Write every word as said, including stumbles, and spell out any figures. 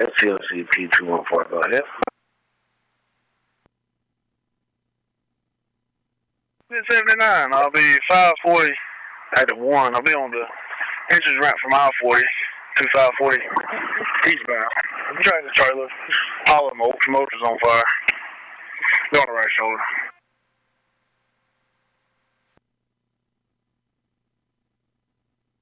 S T L C P two one four, go ahead. seventy-nine, I'll be five forty at the one. I'll be on the entrance ramp from I forty to five forty eastbound. I'm trying to trailer. All of them motors on fire. You're on the right shoulder.